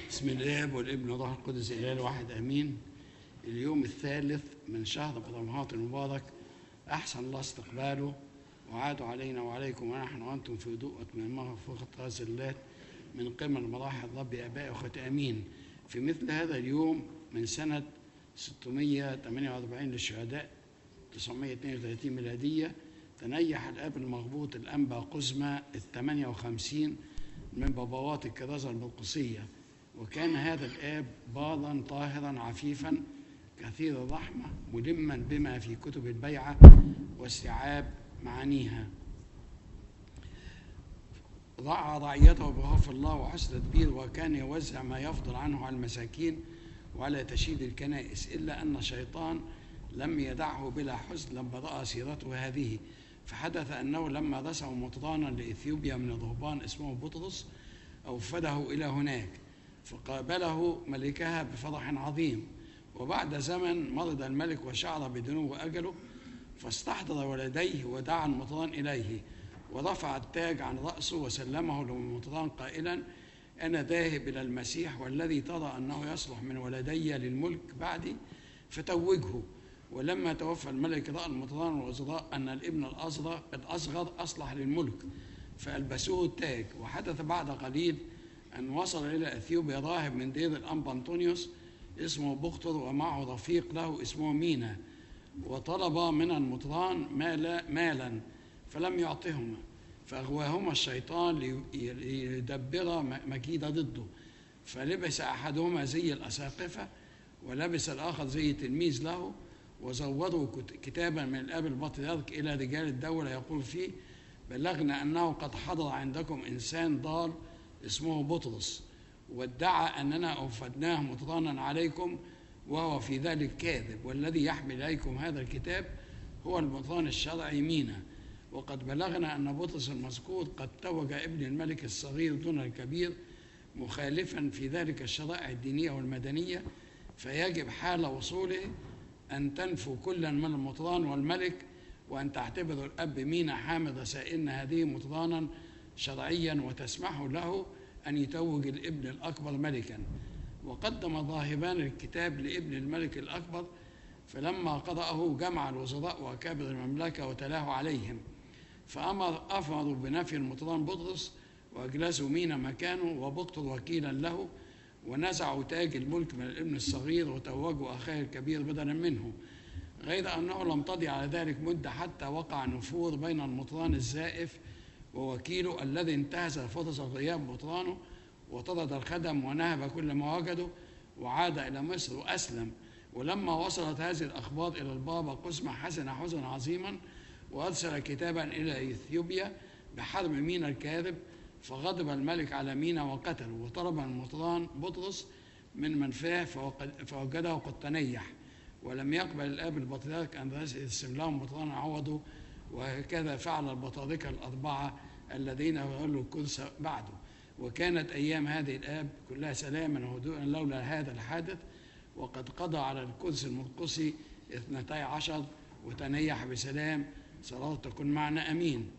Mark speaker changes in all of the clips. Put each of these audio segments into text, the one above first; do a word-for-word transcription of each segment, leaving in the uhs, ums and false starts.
Speaker 1: بسم الله والابن والروح القدس الاله الواحد امين. اليوم الثالث من شهر رمضان المبارك، احسن الله استقباله وعادوا علينا وعليكم ونحن وانتم في هدوء واطمئنان وفوق الترازلات من قمم مراحل رب ابائي واخوتي امين. في مثل هذا اليوم من سنه ستمائة وثمانية وأربعين للشهداء تسعمائة واثنين وثلاثين ميلاديه تنيح الاب المغبوط الانبا قزمة الثمانية وخمسين من بابوات الكرازه المرقسيه، وكان هذا الآب باراً طاهراً عفيفاً كثير الرحمة ملماً بما في كتب البيعة واستيعاب معانيها. رعى رعيته بخوف الله وحسن تدبير، وكان يوزع ما يفضل عنه على المساكين وعلى تشييد الكنائس، إلا أن الشيطان لم يدعه بلا حزن لما رأى سيرته هذه. فحدث أنه لما رسموا مطرانا لإثيوبيا من الرهبان اسمه بطرس أوفده إلى هناك، فقابله ملكها بفرح عظيم. وبعد زمن مرض الملك وشعر بدنو أجله، فاستحضر ولديه ودعا المطران إليه، ورفع التاج عن رأسه وسلمه للمطران قائلا: أنا ذاهب إلى المسيح، والذي ترى أنه يصلح من ولدي للملك بعدي فتوجه. ولما توفى الملك رأى المطران والوزراء أن الابن الأصغر أصلح للملك، فألبسوه التاج. وحدث بعد قليل أن وصل إلى أثيوبيا راهب من دير الأنبا أنطونيوس اسمه بختر، ومعه رفيق له اسمه مينا، وطلب من المطران مالا, مالا فلم يعطهما، فأغواهما الشيطان ليدبر مكيدة ضده. فلبس أحدهما زي الأساقفة، ولبس الآخر زي تلميذ له، وزودوا كتابا من الأب البطريرك إلى رجال الدولة يقول فيه: بلغنا أنه قد حضر عندكم إنسان ضال اسمه بطرس، وادعى أننا أوفدناه مطرانا عليكم، وهو في ذلك كاذب، والذي يحمل إليكم هذا الكتاب هو المطران الشرعي مينا. وقد بلغنا أن بطرس المذكور قد توج ابن الملك الصغير دون الكبير، مخالفا في ذلك الشرائع الدينية والمدنية، فيجب حال وصوله أن تنفوا كلا من المطران والملك، وأن تعتبروا الأب مينا حامل رسائلنا هذه مطرانا شرعيا، وتسمحوا له أن يتوج الابن الأكبر ملكا. وقدم الراهبان الكتاب لابن الملك الأكبر، فلما قرأه جمع الوزراء وأكابر المملكة وتلاه عليهم، فأمر أمروا بنفي المطران بطرس، وأجلسوا مينا مكانه وبطر وكيلا له، ونزعوا تاج الملك من الابن الصغير وتوجوا أخاه الكبير بدلا منه. غير أنه لم تضي على ذلك مدة حتى وقع نفور بين المطران الزائف ووكيله الذي انتهز فرصة غياب مطرانه، وطرد الخدم ونهب كل ما وجده، وعاد إلى مصر وأسلم. ولما وصلت هذه الأخبار إلى البابا قزمة حزن حزنا عظيما، وأرسل كتابا إلى إثيوبيا بحرب مينا الكاذب، فغضب الملك على مينا وقتله، وطلب المطران بطرس من منفاه فوجده قد تنيح، ولم يقبل الآب البطريرك أن يرسم لهم مطرانا عوضه. وهكذا فعل البطاركة الأربعة الذين ولوا الكرسي بعده. وكانت أيام هذه الآب كلها سلاما وهدوءا لولا هذا الحادث، وقد قضى على الكرسي المرقسي اثنتي عشر وتنيح بسلام. صلاة تكون معنا أمين.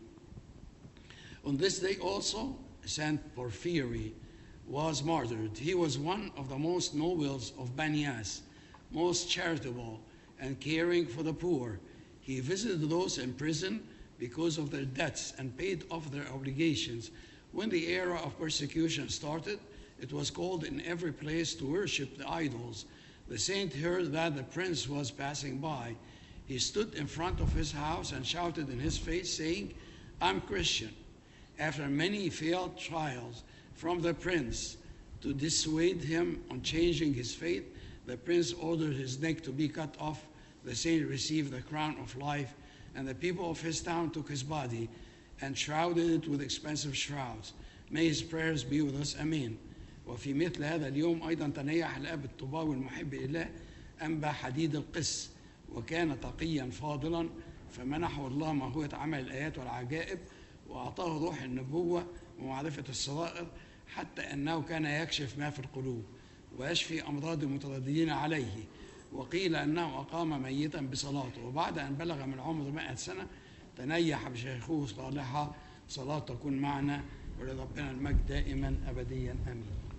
Speaker 1: On this day also, Saint Porphyry was martyred. He was one of the most nobles of Banias, most charitable and caring for the poor. He visited those in prison because of their debts and paid off their obligations. When the era of persecution started, it was called in every place to worship the idols. The saint heard that the prince was passing by. He stood in front of his house and shouted in his face, saying, "I'm Christian." After many failed trials from the prince to dissuade him on changing his faith, the prince ordered his neck to be cut off. The saint received the crown of life, and the people of his town took his body and shrouded it with expensive shrouds. May his prayers be with us. Amen. وفي مثل هذا اليوم أيضا تنيح الأب الطوباوي المحب لله أنبا حديد القس، وكان تقيا فاضلا، فمنحه الله موهبة عمل الآيات والعجائب، وأعطاه روح النبوة ومعرفة السرائر، حتى أنه كان يكشف ما في القلوب ويشفي أمراض المترددين عليه. وقيل أنه أقام ميتا بصلاته، وبعد أن بلغ من عمر مائة سنة تنيح بشيخوخة صالحة. صلاة تكون معنا، ولربنا المجد دائما أبديا آمين.